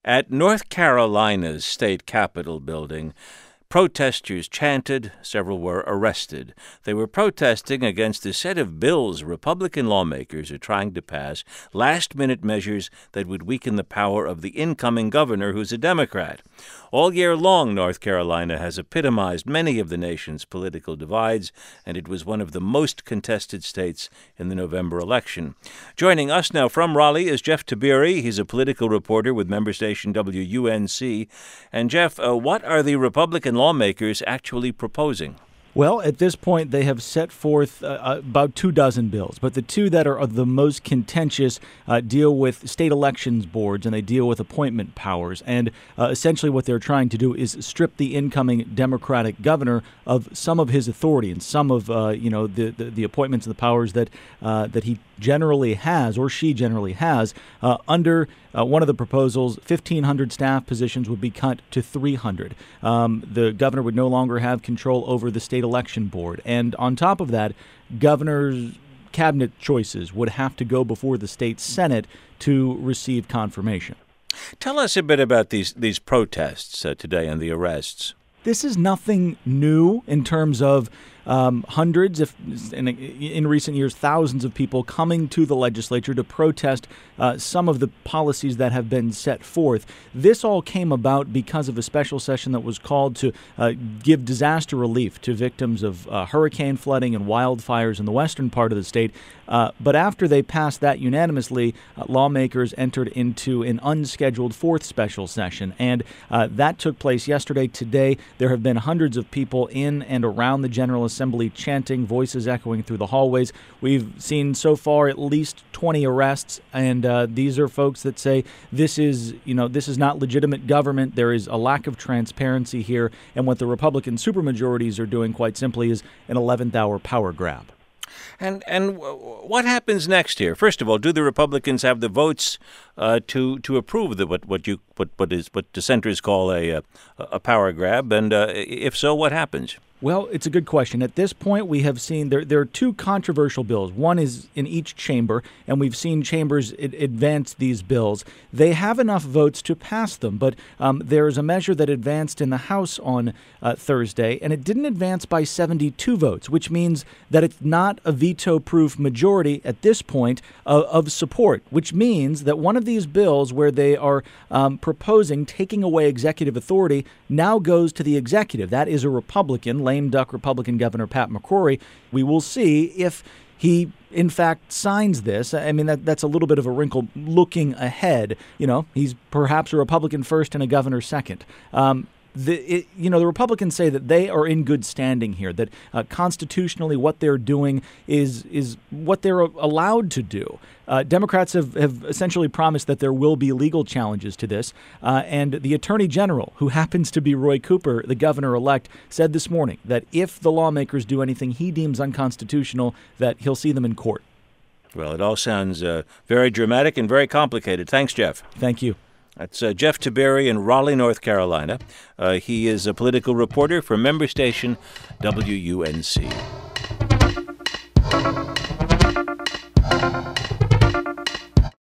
At North Carolina's state capitol building, protesters chanted, several were arrested. They were protesting against a set of bills Republican lawmakers are trying to pass, last-minute measures that would weaken the power of the incoming governor, who's a Democrat. All year long, North Carolina has epitomized many of the nation's political divides, and it was one of the most contested states in the November election. Joining us now from Raleigh is Jeff Tiberi. He's a political reporter with member station WUNC. And Jeff, what are the Republican lawmakers actually proposing? Well, at this point, they have set forth about 24 bills, but the two that are the most contentious deal with state elections boards, and they deal with appointment powers. And essentially what they're trying to do is strip the incoming Democratic governor of some of his authority and some of the appointments and the powers that he generally has, or she generally has. Under one of the proposals, 1,500 staff positions would be cut to 300. The governor would no longer have control over the state election board. And on top of that, governor's cabinet choices would have to go before the state Senate to receive confirmation. Tell us a bit about these protests today and the arrests. This is nothing new in terms of hundreds, if in recent years, thousands of people coming to the legislature to protest some of the policies that have been set forth. This all came about because of a special session that was called to give disaster relief to victims of hurricane flooding and wildfires in the western part of the state. But after they passed that unanimously, lawmakers entered into an unscheduled fourth special session, and that took place yesterday. Today, there have been hundreds of people in and around the General Assembly chanting, voices echoing through the hallways. We've seen so far at least 20 arrests, and these are folks that say this is not legitimate government. There is a lack of transparency here, and what the Republican supermajorities are doing, quite simply, is an 11th hour power grab. And what happens next here? First of all, do the Republicans have the votes to approve what dissenters call a power grab? And if so, what happens? Well, it's a good question. At this point, we have seen there are two controversial bills. One is in each chamber, and we've seen chambers advance these bills. They have enough votes to pass them, but there's a measure that advanced in the House on Thursday, and it didn't advance by 72 votes, which means that it's not a veto-proof majority at this point of support, which means that one of these bills where they are proposing taking away executive authority now goes to the executive. That is a Republican, lame duck Republican Governor Pat McCrory. We will see if he, in fact, signs this. I mean, that's a little bit of a wrinkle looking ahead. He's perhaps a Republican first and a governor second. The Republicans say that they are in good standing here, that constitutionally what they're doing is what they're allowed to do. Democrats have essentially promised that there will be legal challenges to this. And the Attorney General, who happens to be Roy Cooper, the governor-elect, said this morning that if the lawmakers do anything he deems unconstitutional, that he'll see them in court. Well, it all sounds very dramatic and very complicated. Thanks, Jeff. Thank you. That's Jeff Tiberi in Raleigh, North Carolina. He is a political reporter for member station WUNC.